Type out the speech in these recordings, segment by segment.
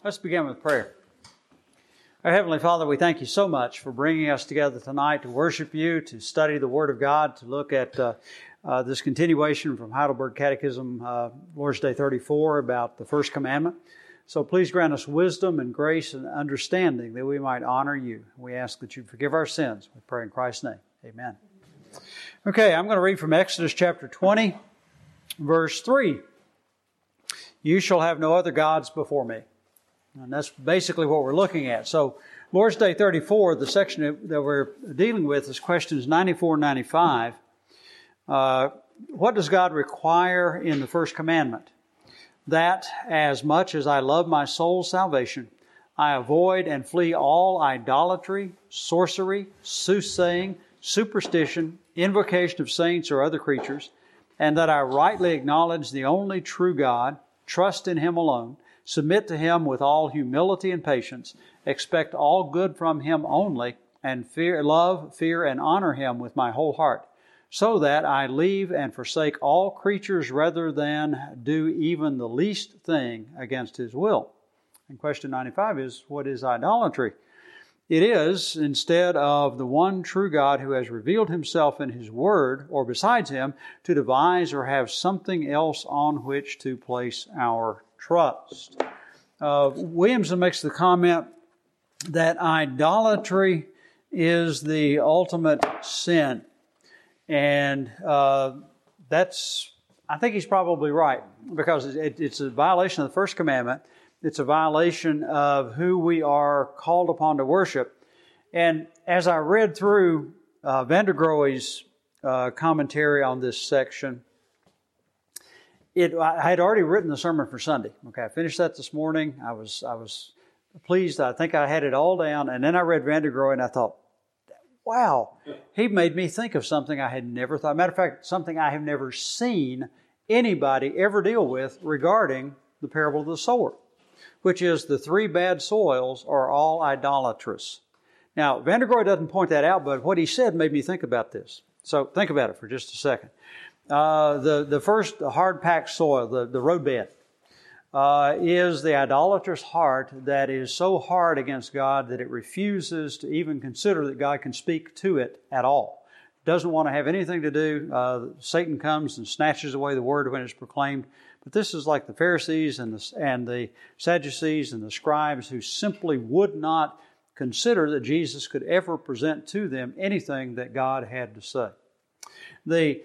Let's begin with prayer. Our Heavenly Father, we thank you so much for bringing us together tonight to worship you, to study the Word of God, to look at this continuation from Heidelberg Catechism, Lord's Day 34, about the first commandment. So please grant us wisdom and grace and understanding that we might honor you. We ask that you forgive our sins. We pray in Christ's name. Amen. Okay, I'm going to read from Exodus chapter 20, verse 3. You shall have no other gods before me. And that's basically what we're looking at. So, Lord's Day 34, the section that we're dealing with is questions 94 and 95. What does God require in the first commandment? That as much as I love my soul's salvation, I avoid and flee all idolatry, sorcery, soothsaying, superstition, invocation of saints or other creatures, and that I rightly acknowledge the only true God, trust in Him alone, submit to Him with all humility and patience, expect all good from Him only, and love, fear, and honor Him with my whole heart, so that I leave and forsake all creatures rather than do even the least thing against His will. And question 95 is, what is idolatry? It is, instead of the one true God who has revealed Himself in His Word, or besides Him, to devise or have something else on which to place our trust. Williamson makes the comment that idolatry is the ultimate sin. And I think he's probably right, because it's a violation of the first commandment. It's a violation of who we are called upon to worship. And as I read through Van der Grooy's commentary on this section, I had already written the sermon for Sunday. Okay, I finished that this morning. I was pleased. I think I had it all down. And then I read Van der Grooy and I thought, wow, he made me think of something I had never thought. Matter of fact, something I have never seen anybody ever deal with regarding the parable of the sower, which is the three bad soils are all idolatrous. Now, Van der Grooy doesn't point that out, but what he said made me think about this. So think about it for just a second. The first hard-packed soil, the roadbed, is the idolatrous heart that is so hard against God that it refuses to even consider that God can speak to it at all. Doesn't want to have anything to do. Satan comes and snatches away the word when it's proclaimed. But this is like the Pharisees and the Sadducees and the scribes who simply would not consider that Jesus could ever present to them anything that God had to say. The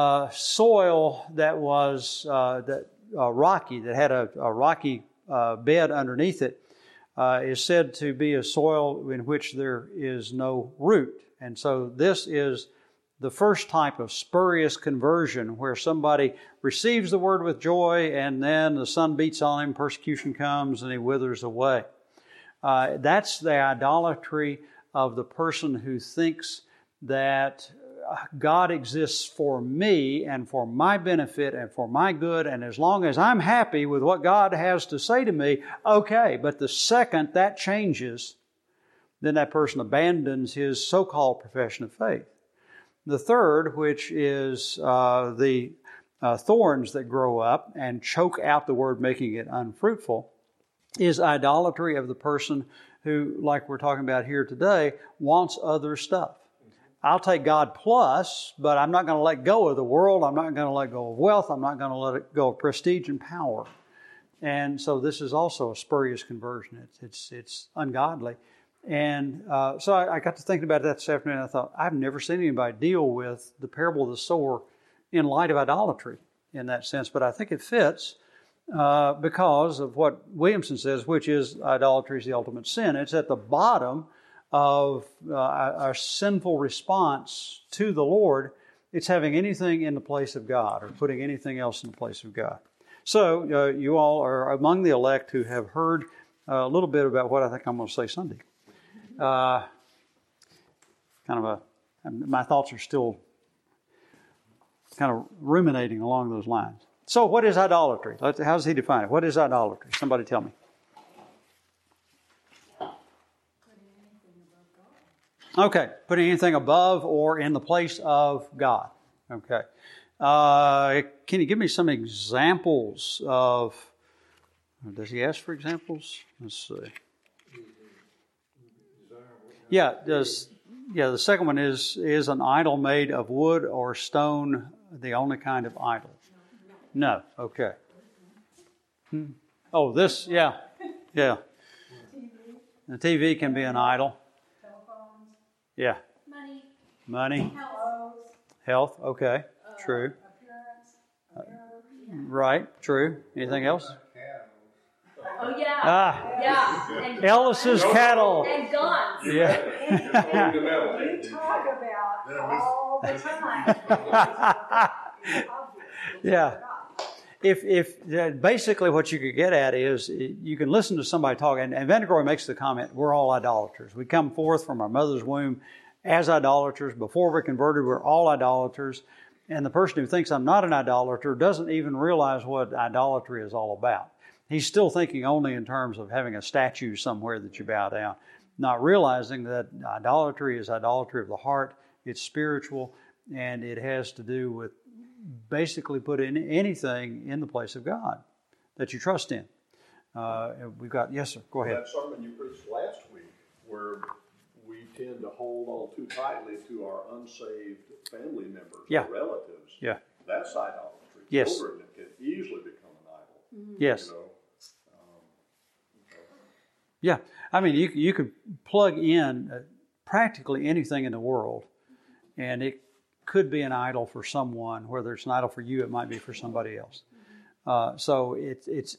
soil that was rocky, that had a rocky bed underneath it, is said to be a soil in which there is no root. And so this is the first type of spurious conversion, where somebody receives the word with joy and then the sun beats on him, persecution comes, and he withers away. That's the idolatry of the person who thinks that God exists for me and for my benefit and for my good, and as long as I'm happy with what God has to say to me, okay. But the second that changes, then that person abandons his so-called profession of faith. The third, which is the thorns that grow up and choke out the word, making it unfruitful, is idolatry of the person who, like we're talking about here today, wants other stuff. I'll take God plus, but I'm not going to let go of the world. I'm not going to let go of wealth. I'm not going to let go of prestige and power. And so this is also a spurious conversion. It's ungodly. And so I got to thinking about that this afternoon. And I thought, I've never seen anybody deal with the parable of the sower in light of idolatry in that sense. But I think it fits because of what Williamson says, which is idolatry is the ultimate sin. It's at the bottom of our sinful response to the Lord. It's having anything in the place of God or putting anything else in the place of God. So you all are among the elect who have heard a little bit about what I think I'm going to say Sunday. My thoughts are still kind of ruminating along those lines. So what is idolatry? How does he define it? What is idolatry? Somebody tell me. Okay, putting anything above or in the place of God. Okay. Can you give me some examples of Does he ask for examples? Let's see. Yeah, the second one is an idol made of wood or stone the only kind of idol? No. Okay. Oh, this, yeah. The TV can be an idol. Yeah. Money. Health. Okay. True. Right. True. Anything else? Oh yeah. Yeah. And Ellis's cattle. And guns. Yeah. You talk about all the time. Yeah. If basically what you could get at is you can listen to somebody talk, and Vandergroy makes the comment, we're all idolaters. We come forth from our mother's womb as idolaters. Before we're converted, we're all idolaters. And the person who thinks I'm not an idolater doesn't even realize what idolatry is all about. He's still thinking only in terms of having a statue somewhere that you bow down, not realizing that idolatry is idolatry of the heart. It's spiritual, and it has to do with basically putting anything in the place of God that you trust in. We've got, yes, sir, go ahead. That sermon you preached last week, where we tend to hold on too tightly to our unsaved family members, Yeah. or relatives. Yeah. That's idolatry. Yes. Children can easily become an idol. Yes. You know? Yeah, I mean, you could plug in practically anything in the world, and it could be an idol for someone. Whether it's an idol for you, it might be for somebody else. So it's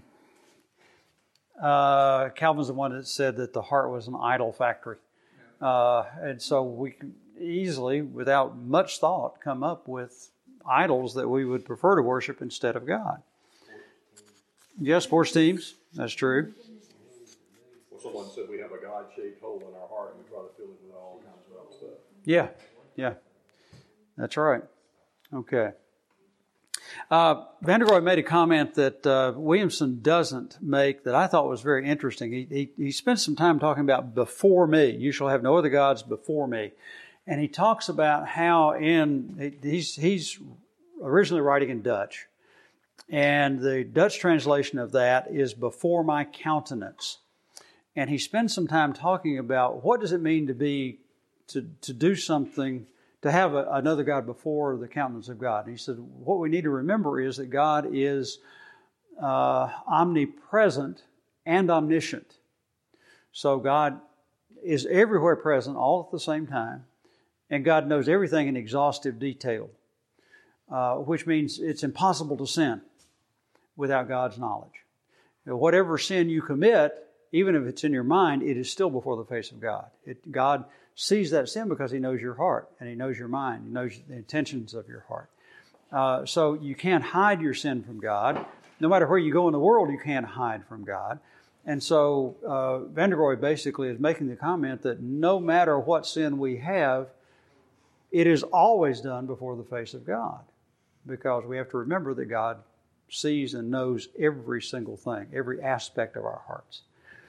Calvin's the one that said that the heart was an idol factory, and so we can easily, without much thought, come up with idols that we would prefer to worship instead of God. Yes, sports teams. That's true. Well, someone said we have a God-shaped hole in our heart, and we try to fill it with all kinds of other stuff. Yeah. That's right. Okay. Vandergroy made a comment that Williamson doesn't make that I thought was very interesting. He spent some time talking about before me. You shall have no other gods before me. And he talks about how he's originally writing in Dutch. And the Dutch translation of that is before my countenance. And he spends some time talking about what does it mean to do something, to have another God before the countenance of God. And he said, what we need to remember is that God is omnipresent and omniscient. So God is everywhere present all at the same time. And God knows everything in exhaustive detail, which means it's impossible to sin without God's knowledge. Whatever sin you commit, even if it's in your mind, it is still before the face of God. God sees that sin because He knows your heart, and He knows your mind. He knows the intentions of your heart. So you can't hide your sin from God. No matter where you go in the world, you can't hide from God. And so Vandergroy basically is making the comment that no matter what sin we have, it is always done before the face of God, because we have to remember that God sees and knows every single thing, every aspect of our hearts.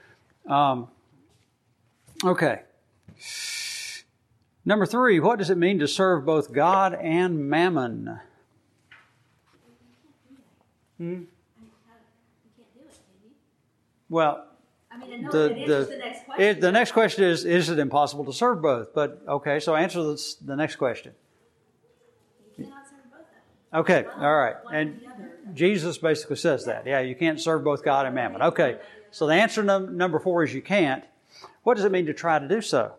Okay. Number 3, what does it mean to serve both God and mammon? You can't do it, can you? Well, I mean, I know it answers the next question. the next question is it impossible to serve both? But, okay, so answer the next question. You cannot serve both of them. Okay, all right. One And or the other. Jesus basically says that. Yeah, you can't serve both God and mammon. Okay, so the answer number 4 is you can't. What does it mean to try to do so?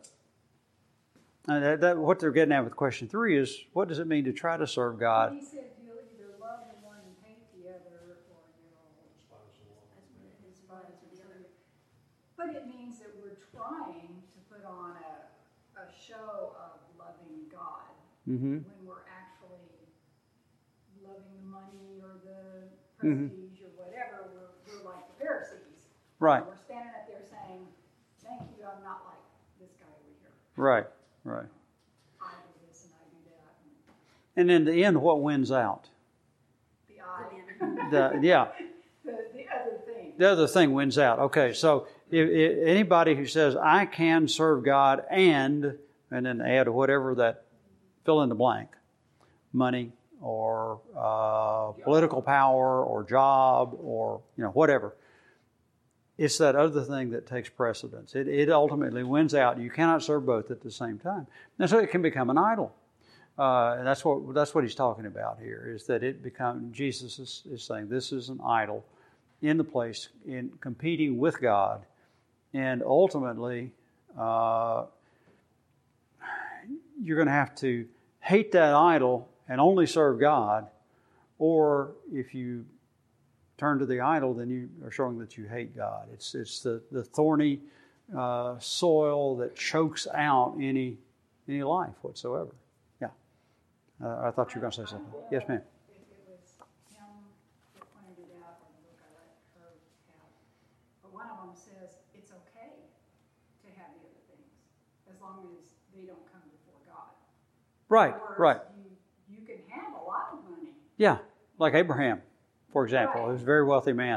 What they're getting at with question 3 is, what does it mean to try to serve God? He said you'll either love the one and hate the other, or you'll despise the other. But it means that we're trying to put on a show of loving God when we're actually loving the money or the prestige or whatever. We're like the Pharisees. Right. We're standing up there saying, "Thank you, I'm not like this guy over here. Right. I do this and I do that." And in the end, what wins out? The I. The other thing. The other thing wins out. Okay, so if anybody who says, I can serve God and then add whatever that fill in the blank, money or political power or job or whatever, it's that other thing that takes precedence. It ultimately wins out. You cannot serve both at the same time. And so it can become an idol. And that's what he's talking about here, is that Jesus is saying this is an idol in the place, in competing with God. And ultimately, you're going to have to hate that idol and only serve God. Or if you turn to the idol, then you are showing that you hate God. It's the thorny soil that chokes out any life whatsoever. Yeah. I thought you were going to say something. Yes, ma'am. If it was him that pointed it out in the book I let her have, but one of them says it's okay to have the other things as long as they don't come before God. Right, In other words, right. You can have a lot of money. Yeah, like Abraham, for example. Right. He was a very wealthy man.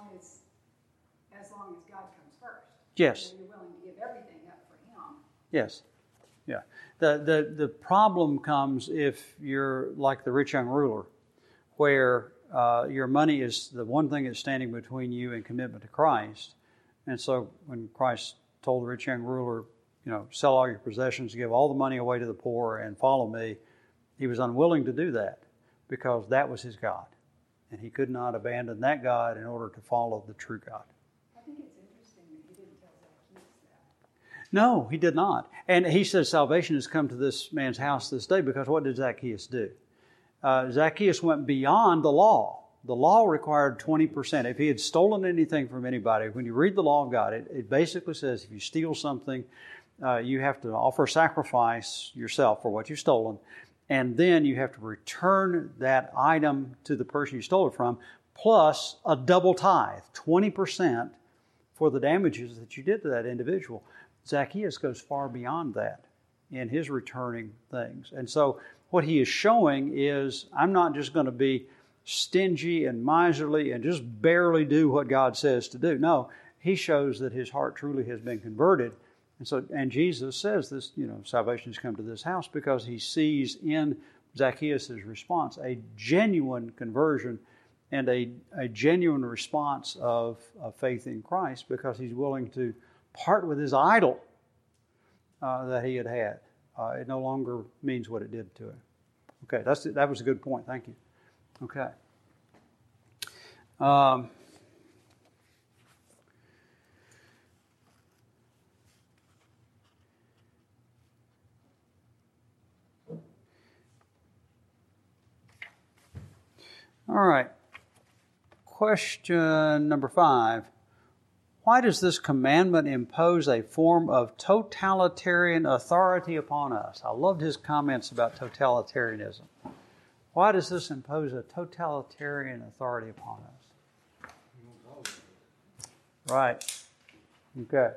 As long as God comes first. Yes. You're willing to give everything up for him. Yes. Yeah. The problem comes if you're like the rich young ruler, where your money is the one thing that's standing between you and commitment to Christ. And so when Christ told the rich young ruler, sell all your possessions, give all the money away to the poor, and follow me, he was unwilling to do that because that was his God. And he could not abandon that God in order to follow the true God. I think it's interesting that he didn't tell Zacchaeus that. No, he did not. And he says salvation has come to this man's house this day because what did Zacchaeus do? Zacchaeus went beyond the law. The law required 20%. If he had stolen anything from anybody, when you read the law of God, it basically says if you steal something, you have to offer sacrifice yourself for what you've stolen. And then you have to return that item to the person you stole it from, plus a double tithe, 20% for the damages that you did to that individual. Zacchaeus goes far beyond that in his returning things. And so what he is showing is, I'm not just going to be stingy and miserly and just barely do what God says to do. No, he shows that his heart truly has been converted. And Jesus says this, salvation has come to this house because he sees in Zacchaeus' response a genuine conversion and a genuine response of faith in Christ, because he's willing to part with his idol that he had had. It no longer means what it did to him. Okay, that was a good point. Thank you. Okay. All right. Question number 5. Why does this commandment impose a form of totalitarian authority upon us? I loved his comments about totalitarianism. Why does this impose a totalitarian authority upon us? Right. Okay.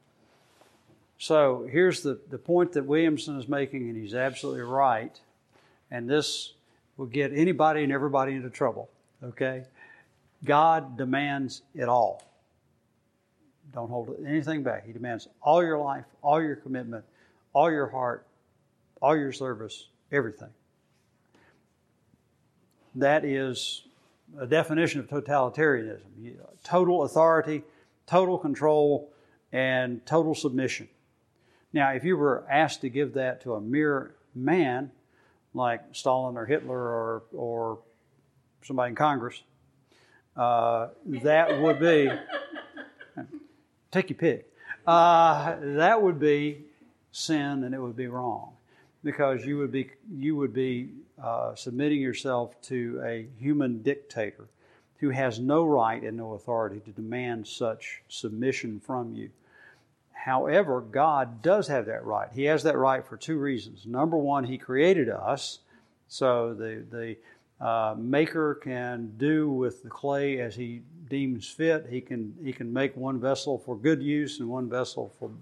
So here's the point that Williamson is making, and he's absolutely right. And this will get anybody and everybody into trouble. Okay? God demands it all. Don't hold anything back. He demands all your life, all your commitment, all your heart, all your service, everything. That is a definition of totalitarianism. Total authority, total control, and total submission. Now, if you were asked to give that to a mere man, like Stalin or Hitler or somebody in Congress, that would be... Take your pick. That would be sin, and it would be wrong, because you would be submitting yourself to a human dictator who has no right and no authority to demand such submission from you. However, God does have that right. He has that right for 2 reasons. Number one, He created us, so the maker can do with the clay as he deems fit. He can make one vessel for good use and one vessel for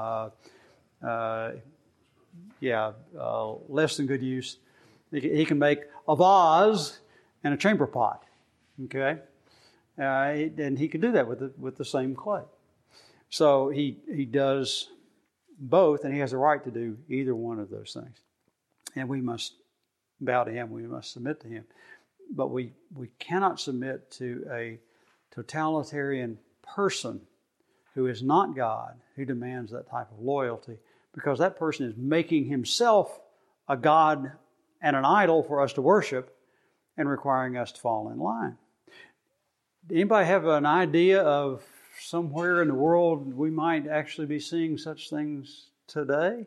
less than good use. He can make a vase and a chamber pot. Okay, and he can do that with the same clay. So he does both, and he has a right to do either one of those things. And we must bow to Him. We must submit to Him. But we cannot submit to a totalitarian person who is not God who demands that type of loyalty, because that person is making himself a God and an idol for us to worship and requiring us to fall in line. Anybody have an idea of somewhere in the world we might actually be seeing such things today?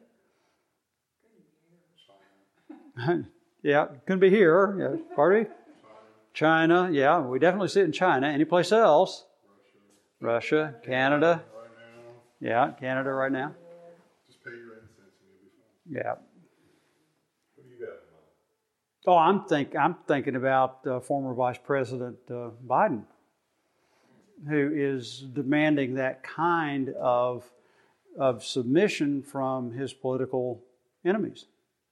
Yeah, it could be here. Yeah, pardon me? China, yeah, we definitely see it in China. Any place else? Russia, Canada. Yeah, Canada right now. Just pay your incense and you'll be fine. Yeah. What do you got in mind? Oh, I'm thinking about former Vice President Biden, who is demanding that kind of submission from his political enemies.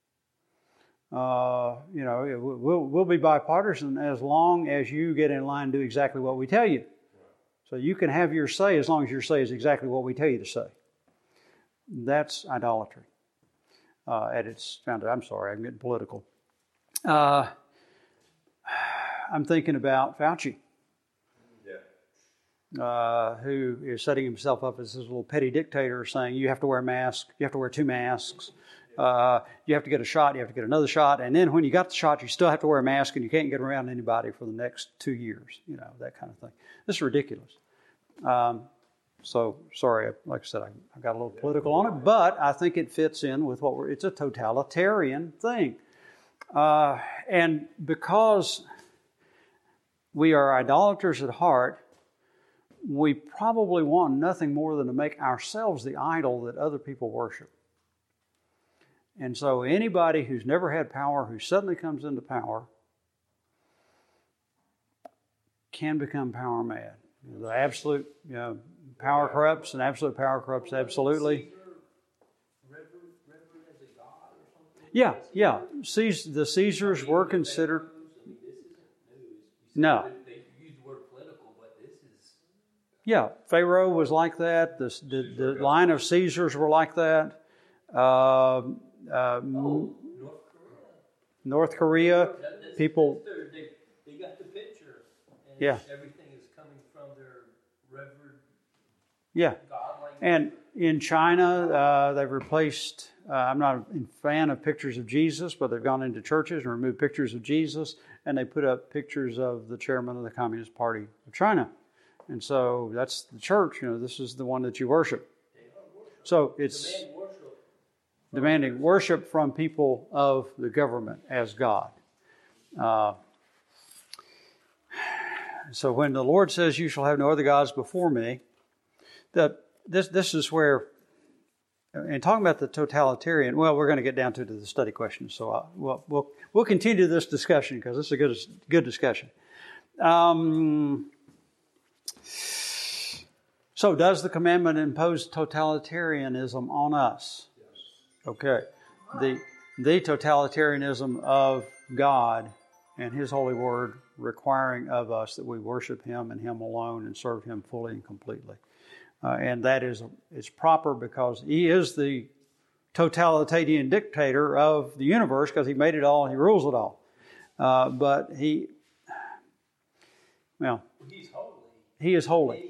We'll be bipartisan as long as you get in line and do exactly what we tell you. So you can have your say as long as your say is exactly what we tell you to say. That's idolatry at its foundation. I'm sorry, I'm getting political. I'm thinking about Fauci, who is setting himself up as this little petty dictator saying you have to wear a mask, you have to wear 2 masks, you have to get a shot, you have to get another shot, and then when you got the shot, you still have to wear a mask and you can't get around anybody for the next 2 years, that kind of thing. This is ridiculous. So, sorry, like I said, I got a little political on it, but I think it fits in with it's a totalitarian thing. And because we are idolaters at heart, we probably want nothing more than to make ourselves the idol that other people worship. And so anybody who's never had power, who suddenly comes into power, can become power mad. The absolute power corrupts, and absolute power corrupts absolutely. Yeah. The Caesars were considered. No. They use the word political, but this is. Yeah, Pharaoh was like that. The line of Caesars were like that. North Korea, people. They got the picture. And yeah. Everything is coming from their reverend. Yeah. God-like. And in China, they've replaced. I'm not a fan of pictures of Jesus, but they've gone into churches and removed pictures of Jesus, and they put up pictures of the chairman of the Communist Party of China. And so that's the church. This is the one that you worship. So it's demanding worship from people of the government as God. So when the Lord says, "You shall have no other gods before me," this is where. And talking about the totalitarian, well, we're going to get down to the study questions, so we'll continue this discussion because this is a good discussion. So, does the commandment impose totalitarianism on us? Okay, the totalitarianism of God and His holy word requiring of us that we worship Him and Him alone and serve Him fully and completely. And that is proper because He is the totalitarian dictator of the universe because He made it all and He rules it all. But He's holy. He is holy.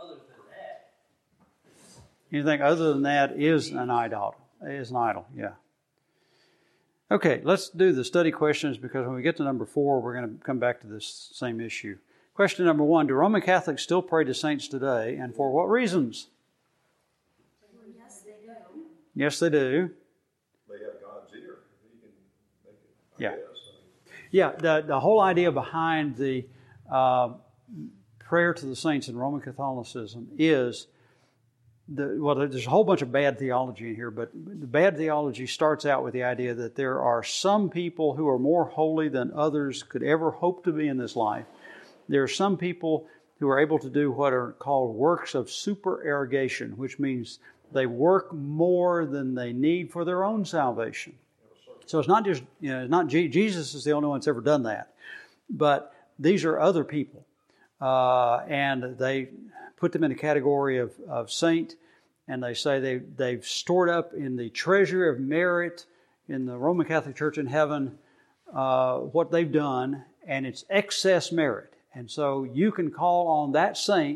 Anything other than that is an idol. Is an idol, yeah. Okay, let's do the study questions because when we get to number 4, we're going to come back to this same issue. Question number 1, do Roman Catholics still pray to saints today, and for what reasons? Yes, they do. Yes, they do. They have God's ear. He can make it, Yeah. I guess. Yeah, the whole idea behind the prayer to the saints in Roman Catholicism is, there's a whole bunch of bad theology in here, but the bad theology starts out with the idea that there are some people who are more holy than others could ever hope to be in this life. There are some people who are able to do what are called works of supererogation, which means they work more than they need for their own salvation. So it's not just, it's not Jesus is the only one that's ever done that, but these are other people, and they put them in a category of saint, and they say they've stored up in the treasure of merit in the Roman Catholic Church in heaven what they've done, and it's excess merit. And so you can call on that saint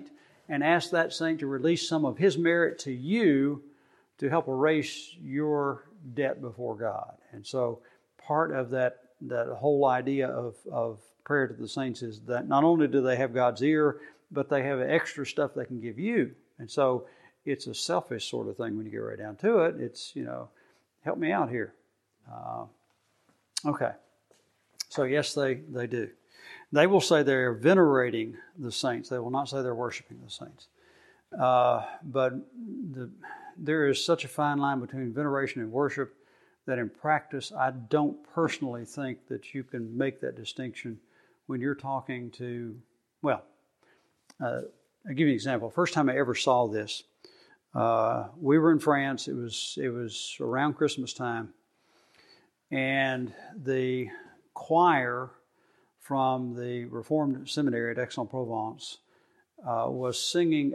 and ask that saint to release some of his merit to you to help erase your debt before God. And so part of that whole idea of prayer to the saints is that not only do they have God's ear, but they have extra stuff they can give you. And so it's a selfish sort of thing when you get right down to it. It's, help me out here. Okay. So yes, they do. They will say they're venerating the saints. They will not say they're worshiping the saints. But there is such a fine line between veneration and worship that in practice, I don't personally think that you can make that distinction when you're talking to, I'll give you an example. First time I ever saw this, we were in France. It was around Christmas time, and the choir from the Reformed Seminary at Aix-en-Provence was singing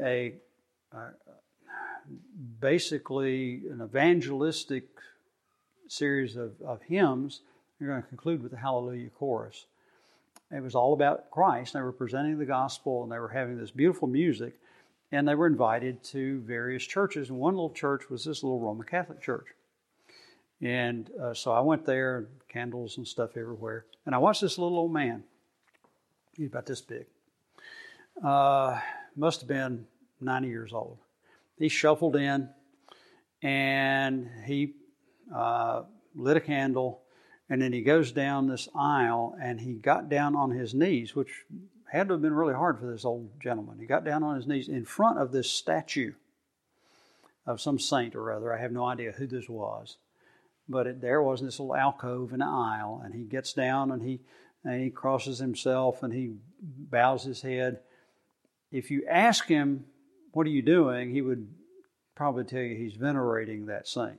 basically an evangelistic series of hymns. You're going to conclude with the Hallelujah chorus. It was all about Christ. They were presenting the gospel, and they were having this beautiful music, and they were invited to various churches. And one little church was this little Roman Catholic church. And so I went there, candles and stuff everywhere. And I watched this little old man. He's about this big. Must have been 90 years old. He shuffled in, and he lit a candle, and then he goes down this aisle, and he got down on his knees, which had to have been really hard for this old gentleman. He got down on his knees in front of this statue of some saint or other. I have no idea who this was. But there was this little alcove in the aisle, and he gets down, and he crosses himself, and he bows his head. If you ask him, what are you doing? He would probably tell you he's venerating that saint.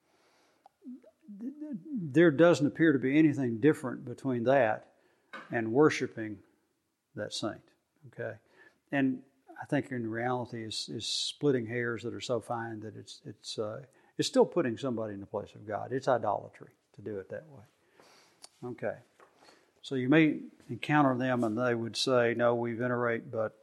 There doesn't appear to be anything different between that and worshiping that saint. Okay, and I think in reality is splitting hairs that are so fine that it's still putting somebody in the place of God. It's idolatry to do it that way. Okay, so you may encounter them and they would say, "No, we venerate," but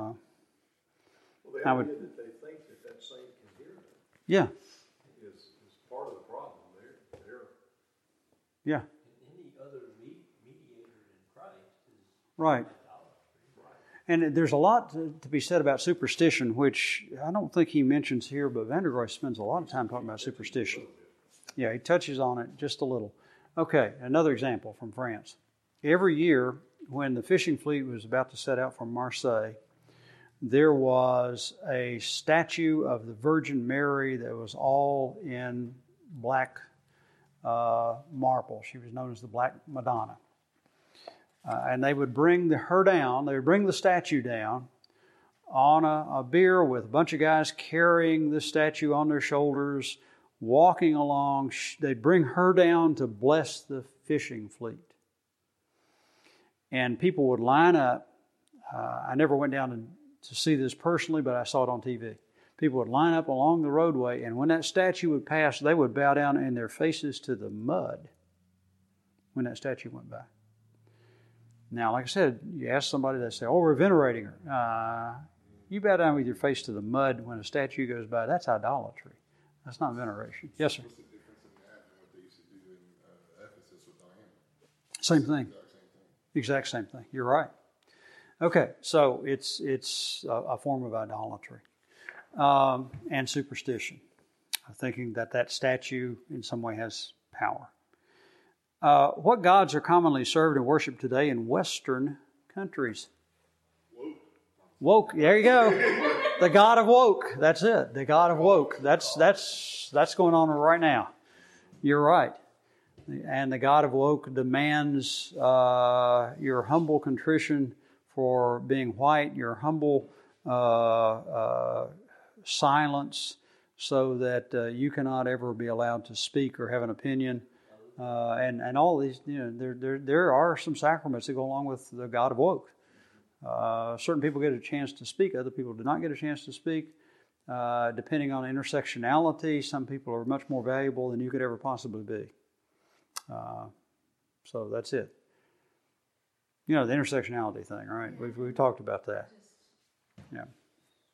I would. That they think that saint can hear them. Yeah. Is part of the problem. They're Yeah. Any other mediator in Christ is Right. idolatry. And there's a lot to be said about superstition, which I don't think he mentions here, but Van der Groy spends a lot of time talking about superstition. Yeah, he touches on it just a little. Okay, another example from France. Every year, when the fishing fleet was about to set out from Marseille, there was a statue of the Virgin Mary that was all in black marble. She was known as the Black Madonna. And they would bring her down, they would bring the statue down on a bier with a bunch of guys carrying the statue on their shoulders, walking along. They'd bring her down to bless the fishing fleet. And people would line up. I never went down to see this personally, but I saw it on TV. People would line up along the roadway, and when that statue would pass, they would bow down in their faces to the mud when that statue went by. Now, like I said, you ask somebody, they say, "Oh, we're venerating her." You bow down with your face to the mud when a statue goes by. That's idolatry. That's not veneration. Yes, sir. What's the difference in that and what they used to do in Ephesus with Diana? Same thing. Exact same thing. You're right. Okay, so it's a form of idolatry and superstition, thinking that statue in some way has power. What gods are commonly served and worshipped today in Western countries? Woke. There you go. The god of woke. That's it. The god of woke. That's going on right now. You're right. And the god of woke demands your humble contrition for being white, your humble silence, so that you cannot ever be allowed to speak or have an opinion. And all these, there are some sacraments that go along with the God of woke. Certain people get a chance to speak, other people do not get a chance to speak. Depending on intersectionality, some people are much more valuable than you could ever possibly be. So that's it. The intersectionality thing, right? We've talked about that. Yeah.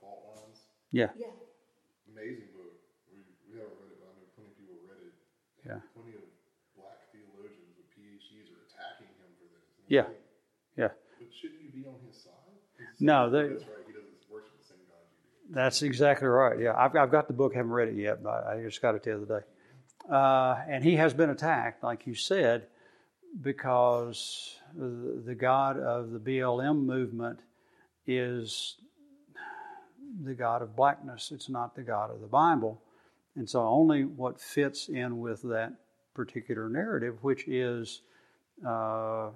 Fault Lines. Yeah. Yeah. Amazing book. We haven't read it, but I know plenty of people read it. And Yeah. plenty of black theologians with PhDs are attacking him for this. And it's Yeah. like, Yeah. but shouldn't you be on his side? No, That's right. He doesn't worship the same God you do. That's exactly right. Yeah, I've got the book, haven't read it yet, but I just got it the other day. And he has been attacked, like you said, because the God of the BLM movement is the God of blackness. It's not the God of the Bible. And so only what fits in with that particular narrative, which is the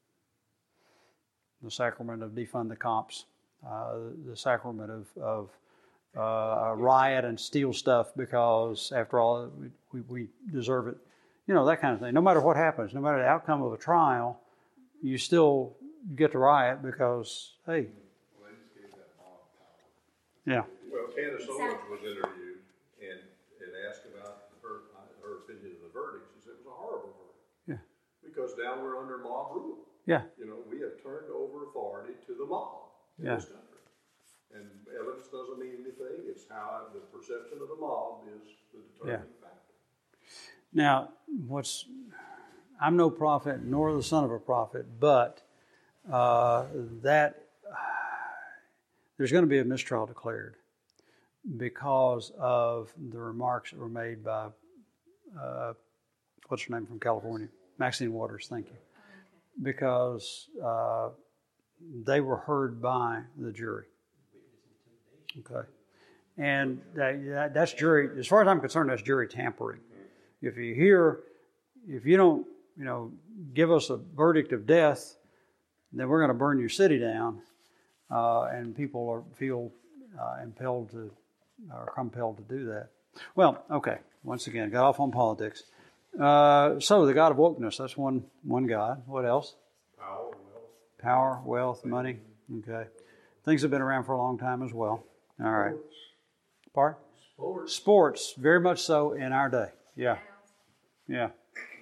sacrament of defund the cops, the sacrament of riot and steal stuff because, after all, we deserve it. You know, that kind of thing. No matter what happens, no matter the outcome of a trial, you still get to riot because, hey. Well, they just gave that mob power. Yeah. Well, Candace Exactly. Owens was interviewed and asked about her opinion of the verdict. She said it was a horrible verdict. Yeah. Because now we're under mob rule. Yeah. You know, we have turned over authority to the mob in Yeah. this country. And evidence doesn't mean anything. It's how the perception of the mob is the determining factor. Now, I'm no prophet nor the son of a prophet, but there's going to be a mistrial declared because of the remarks that were made by, what's her name from California? Maxine Waters, thank you. Because they were heard by the jury. Okay. And that's jury, as far as I'm concerned, that's jury tampering. If you don't, give us a verdict of death, then we're going to burn your city down, and people feel compelled to do that. Well, okay. Once again, got off on politics. So the God of wokeness, that's one God. What else? Power, wealth, money. Okay. Things have been around for a long time as well. All right. Pardon? Sports, very much so in our day. Yeah. Yeah.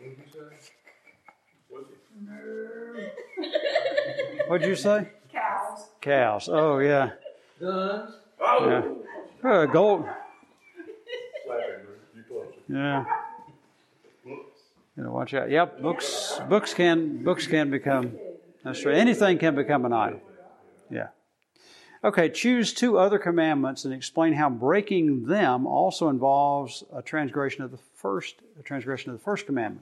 What'd you say? Cows. Cows. Oh, yeah. Guns. Yeah. Gold. You close it. Yeah. Watch out. Yep. Books can become. That's true. Anything can become an idol. Yeah. Okay. Choose two other commandments and explain how breaking them also involves a transgression of the first commandment.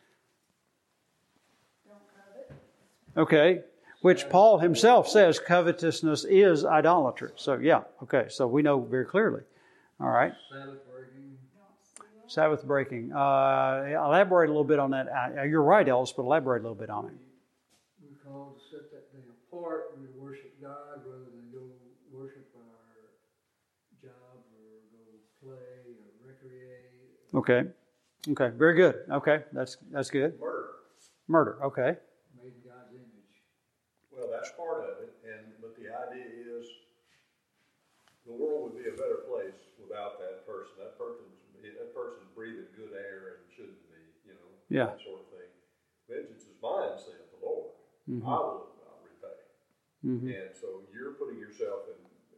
Don't covet. Okay. Which Paul himself says covetousness is idolatry. So yeah. Okay. So we know very clearly. All right. Sabbath breaking. Elaborate a little bit on that. You're right, Ellis, but elaborate a little bit on it. We're called to set that day apart. We worship God rather than go worship our job or go play or recreate. Okay. Okay. Very good. Okay. That's good. Murder. Okay. Made in God's image. Well, that's part of it, but the idea is the world would be a better place without that person. That person's breathing good air and shouldn't be, Yeah. that sort of thing. Vengeance is mine, saith the Lord. Mm-hmm. I will not repay. Mm-hmm. And so you're putting yourself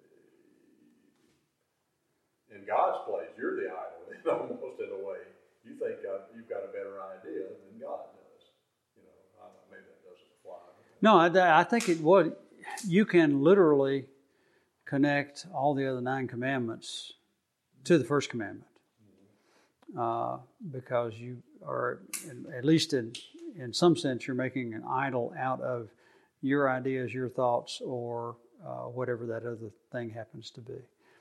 in God's place. You're the idol, almost in a way. You think you've got a better idea than God does. Maybe that doesn't apply. No, I think you can literally connect all the other 9 commandments to the first commandment. Because you are, at least in some sense, you're making an idol out of your ideas, your thoughts, or whatever that other thing happens to be.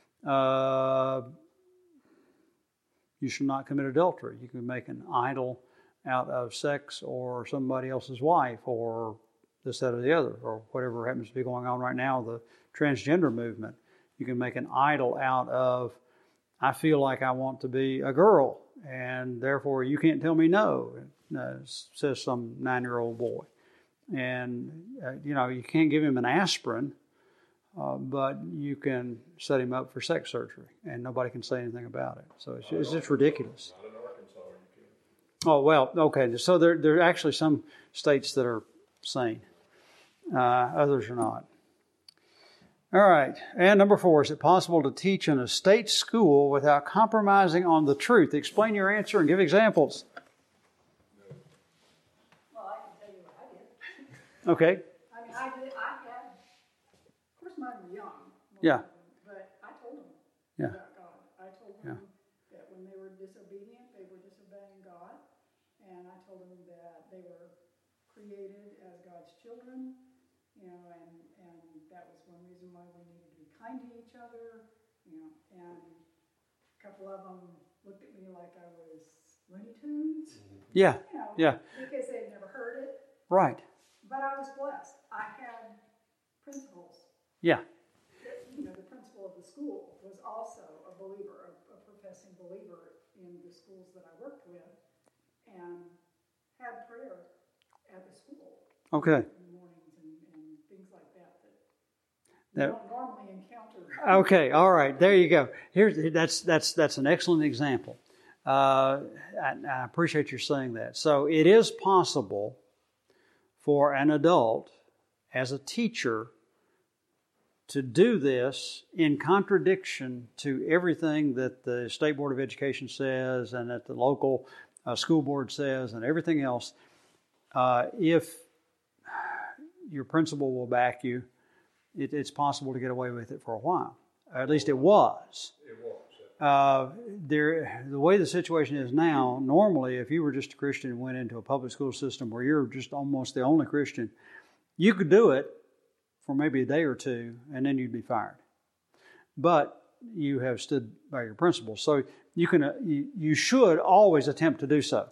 You shall not commit adultery. You can make an idol out of sex or somebody else's wife or this, that, or the other, or whatever happens to be going on right now, the transgender movement. You can make an idol out of, I feel like I want to be a girl, and therefore you can't tell me no, says some 9-year-old boy. And, you can't give him an aspirin, but you can set him up for sex surgery, and nobody can say anything about it. So it's just ridiculous. Not in Arkansas, you can't. Oh, well, okay. So there are actually some states that are sane. Others are not. All right. And number 4, is it possible to teach in a state school without compromising on the truth? Explain your answer and give examples. Well, I can tell you what I did. Okay. I mean, I had, of course, mine were young. Yeah. But I told them Yeah. about God. I told them that when they were disobedient, they were disobeying God. And I told them that they were created as God's children, you know, and that was one reason why we needed to be kind to each other, you know, and a couple of them looked at me like I was Looney Tunes, Yeah. you know, Yeah. because they'd never heard it. Right. But I was blessed. I had principals. Yeah. You know, the principal of the school was also a believer, a professing believer in the schools that I worked with, and had prayer at the school Okay. in the mornings and things like that you That- don't normally encounter. Okay, all right, there you go. That's an excellent example. I appreciate you saying that. So it is possible for an adult, as a teacher, to do this in contradiction to everything that the State Board of Education says and that the local school board says and everything else. If your principal will back you, it's possible to get away with it for a while. Or at least it was. It was. The way the situation is now, normally if you were just a Christian and went into a public school system where you're just almost the only Christian, you could do it for maybe a day or two and then you'd be fired. But you have stood by your principles. So you should always attempt to do so.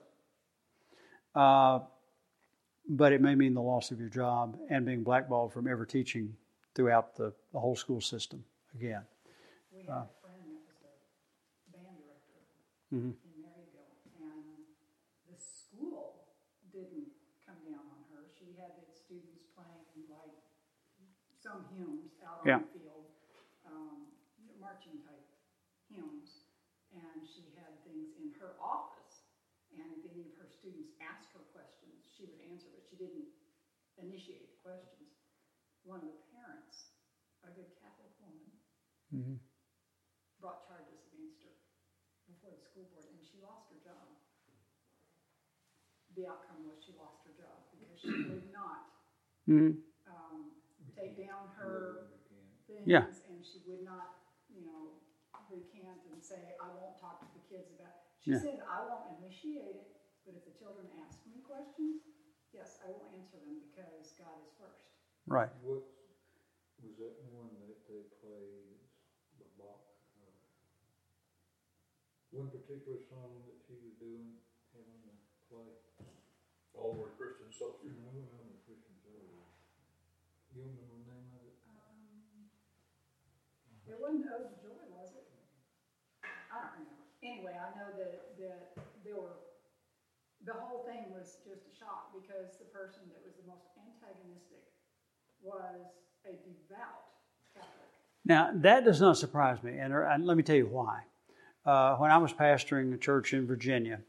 But it may mean the loss of your job and being blackballed from ever teaching throughout the whole school system again. We had a friend that was a band director Mhm. in Maryville, and the school didn't come down on her. She had its students playing like some hymns out on Yeah. the field, marching type hymns, and she had things in her office. And if any of her students asked her questions, she would answer, but she didn't initiate the questions. One of the parents, a good Catholic woman, Mhm. brought charges against her before the school board, and she lost her job. The outcome was she lost her job because she would not Mhm. take down her things, Yeah. and she would not, recant and say, I won't talk to the kids about it. She Yeah. said, I won't initiate it, but if the children ask me questions, yes, I will answer them because God is first. Right. What was that one that they played, the Bach? One particular song that she was doing, having to play. All were Christian soldiers. You remember the name of it? It wasn't Ode to Joy, was it? I don't remember. Anyway, I know that the whole thing was just a shock because the person that was the most antagonistic was a devout Catholic. Now, that does not surprise me, and let me tell you why. When I was pastoring a church in Virginia,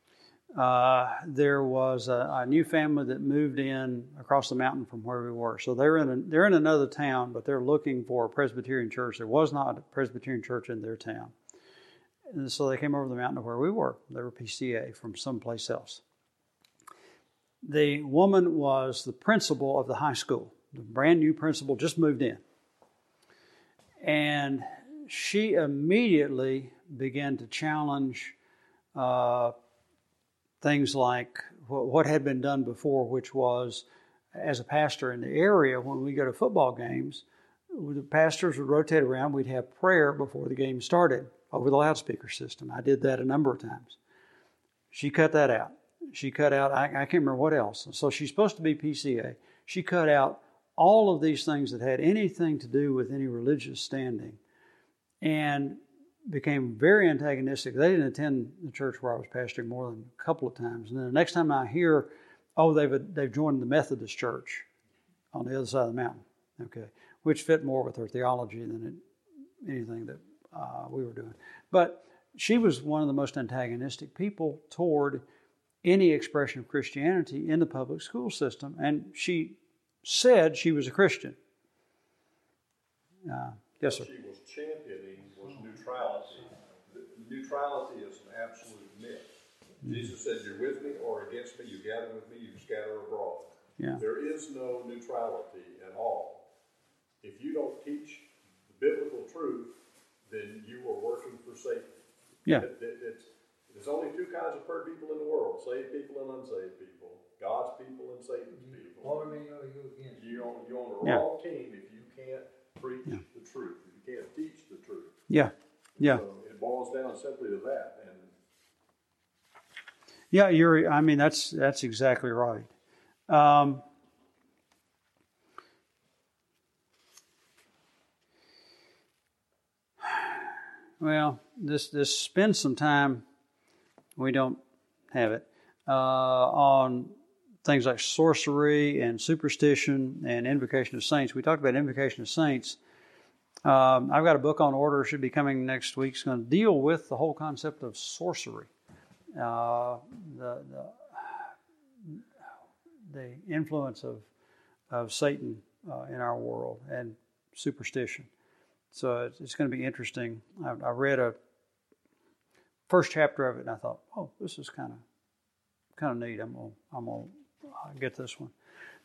there was a new family that moved in across the mountain from where we were. So they're in another town, but they're looking for a Presbyterian church. There was not a Presbyterian church in their town. And so they came over the mountain to where we were. They were PCA from someplace else. The woman was the principal of the high school. The brand new principal just moved in. And she immediately began to challenge things like what had been done before, which was, as a pastor in the area, when we go to football games, the pastors would rotate around. We'd have prayer before the game started over the loudspeaker system. I did that a number of times. She cut that out. She cut out, I can't remember what else. So she's supposed to be PCA. She cut out all of these things that had anything to do with any religious standing and became very antagonistic. They didn't attend the church where I was pastoring more than a couple of times. And then the next time I hear, they've joined the Methodist church on the other side of the mountain, okay, which fit more with her theology than anything that we were doing. But she was one of the most antagonistic people toward any expression of Christianity in the public school system. And she said she was a Christian. Yes, sir. What she was championing was neutrality. Neutrality is an absolute myth. Jesus said, "You're with me or against me. You gather with me, you scatter abroad." Yeah. There is no neutrality at all. If you don't teach the biblical truth, then you are working for Satan. Yeah. There's only two kinds of people in the world: saved people and unsaved people, God's people and Satan's people. For me or you against me? You're on the wrong team if you can't preach the truth, if you can't teach the truth. Yeah. Yeah. So it boils down simply to that. And Yeah, that's exactly right. Well, this spend some time, we don't have it, on things like sorcery and superstition and invocation of saints. We talked about invocation of saints. I've got a book on order, should be coming next week. It's going to deal with the whole concept of sorcery. The influence of Satan in our world and superstition. So it's going to be interesting. I read a first chapter of it and I thought, oh, this is kind of neat. I'm gonna get this one.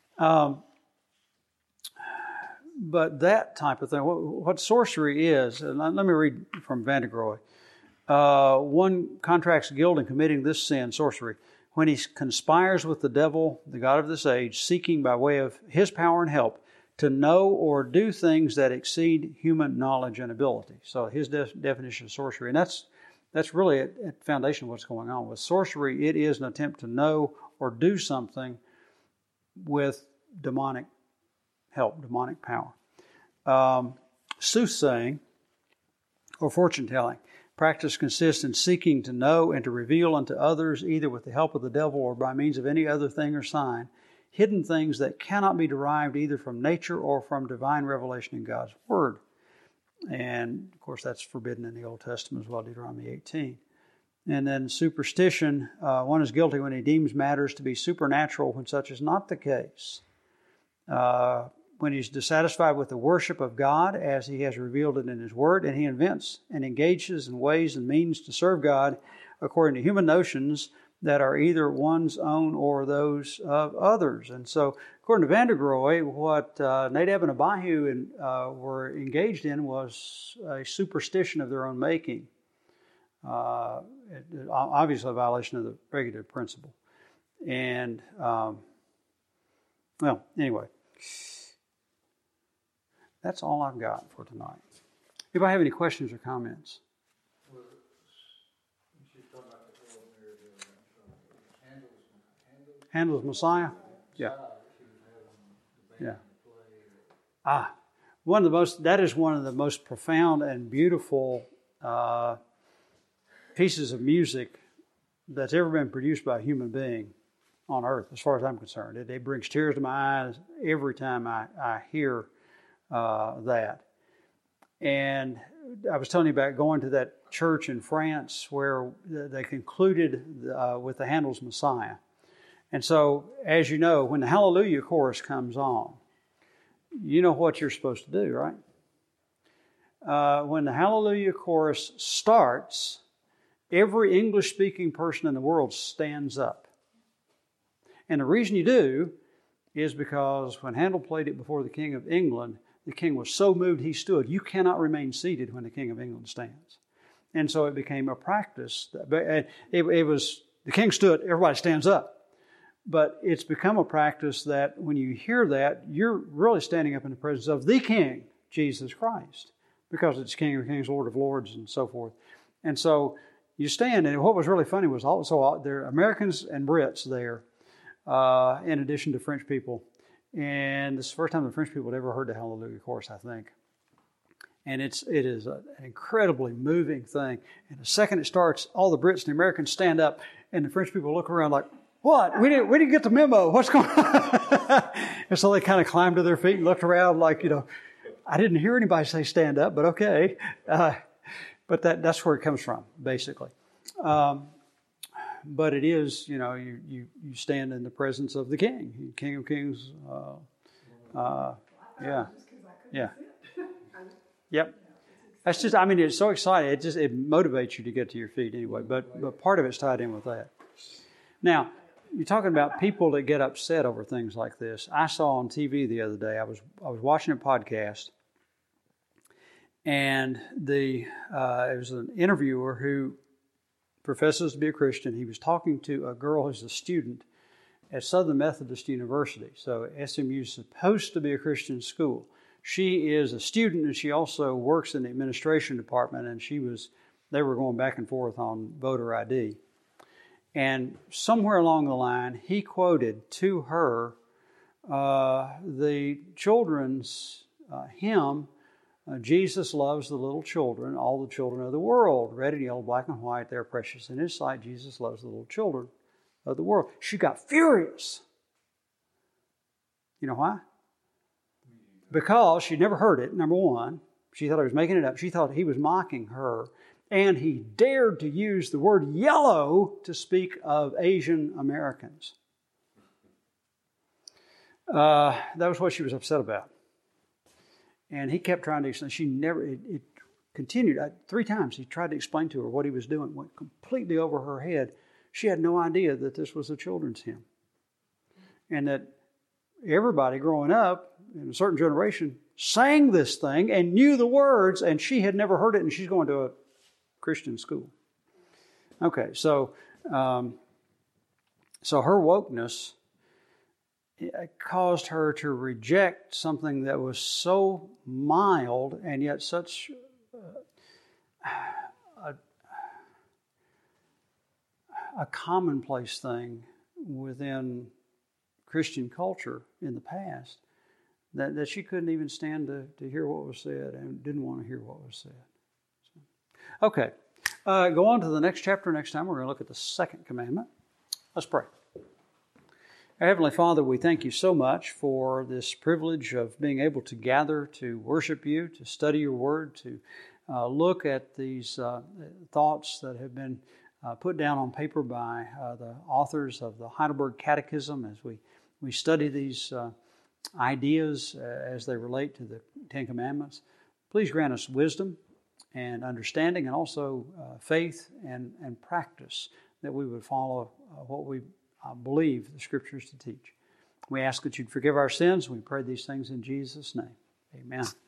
But that type of thing, what sorcery is, and let me read from Vandergroy. One contracts guilt in committing this sin, sorcery, when he conspires with the devil, the god of this age, seeking by way of his power and help to know or do things that exceed human knowledge and ability. So his definition of sorcery, and that's really at the foundation of what's going on. With sorcery, it is an attempt to know or do something with demonic help, demonic power. Soothsaying or fortune telling. Practice consists in seeking to know and to reveal unto others, either with the help of the devil or by means of any other thing or sign, hidden things that cannot be derived either from nature or from divine revelation in God's Word. And, of course, that's forbidden in the Old Testament as well, Deuteronomy 18. And then superstition, one is guilty when he deems matters to be supernatural when such is not the case. When he's dissatisfied with the worship of God as he has revealed it in his Word, and he invents and engages in ways and means to serve God according to human notions that are either one's own or those of others. And so, according to Vandergroy, what Nadab and Abihu were engaged in was a superstition of their own making. Obviously a violation of the regulative principle. And, anyway, that's all I've got for tonight. If I have any questions or comments. Handel's Messiah? Yeah. Yeah. That is one of the most profound and beautiful pieces of music that's ever been produced by a human being on earth, as far as I'm concerned. It brings tears to my eyes every time I hear that. And I was telling you about going to that church in France where they concluded with the Handel's Messiah. And so, as you know, when the Hallelujah chorus comes on, you know what you're supposed to do, right? When the Hallelujah chorus starts, every English-speaking person in the world stands up. And the reason you do is because when Handel played it before the King of England, the king was so moved he stood. You cannot remain seated when the King of England stands. And so it became a practice. It was, the king stood, everybody stands up. But it's become a practice that when you hear that, you're really standing up in the presence of the King, Jesus Christ, because it's King of Kings, Lord of Lords, and so forth. And so you stand, and what was really funny was also there are Americans and Brits there, in addition to French people. And this is the first time the French people had ever heard the Hallelujah chorus, I think. And it is an incredibly moving thing. And the second it starts, all the Brits and the Americans stand up, and the French people look around like, what? We didn't get the memo. What's going on? And so they kind of climbed to their feet and looked around like, I didn't hear anybody say stand up, but okay. But that's where it comes from, basically. But it is, you stand in the presence of the King of Kings. Yeah. Yep. That's just, I mean, it's so exciting. It motivates you to get to your feet anyway. But part of it's tied in with that. Now, you're talking about people that get upset over things like this. I saw on TV the other day, I was watching a podcast, and it was an interviewer who professes to be a Christian. He was talking to a girl who's a student at Southern Methodist University. So SMU is supposed to be a Christian school. She is a student, and she also works in the administration department, and they were going back and forth on voter ID. And somewhere along the line, he quoted to her the children's hymn, Jesus loves the little children, all the children of the world. Red and yellow, black and white, they're precious in His sight. Jesus loves the little children of the world. She got furious. You know why? Because she'd never heard it, number one. She thought he was making it up. She thought he was mocking her. And he dared to use the word yellow to speak of Asian Americans. That was what she was upset about. And he kept trying to explain. She never, it continued. 3 times he tried to explain to her what he was doing. Went completely over her head. She had no idea that this was a children's hymn. And that everybody growing up in a certain generation sang this thing and knew the words, and she had never heard it, and she's going to a Christian school. Okay, so her wokeness caused her to reject something that was so mild and yet such a commonplace thing within Christian culture in the past that she couldn't even stand to hear what was said and didn't want to hear what was said. So, okay, go on to the next chapter next time. We're going to look at the second commandment. Let's pray. Our Heavenly Father, we thank you so much for this privilege of being able to gather to worship you, to study your word, to look at these thoughts that have been put down on paper by the authors of the Heidelberg Catechism as we study these ideas as they relate to the Ten Commandments. Please grant us wisdom and understanding and also faith and practice that we would follow what we believe the Scriptures to teach. We ask that you'd forgive our sins. We pray these things in Jesus' name. Amen.